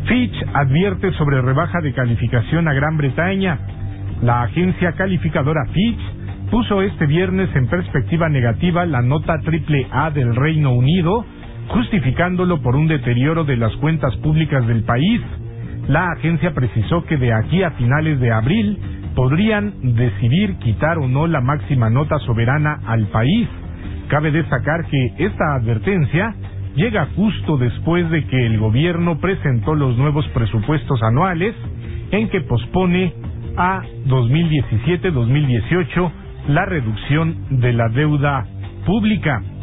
Fitch advierte sobre rebaja de calificación a Gran Bretaña. La agencia calificadora Fitch puso este viernes en perspectiva negativa la nota AAA del Reino Unido, justificándolo por un deterioro de las cuentas públicas del país. La agencia precisó que de aquí a finales de abril podrían decidir quitar o no la máxima nota soberana al país. Cabe destacar que esta advertencia llega justo después de que el gobierno presentó los nuevos presupuestos anuales, en que pospone a 2017-2018 la reducción de la deuda pública.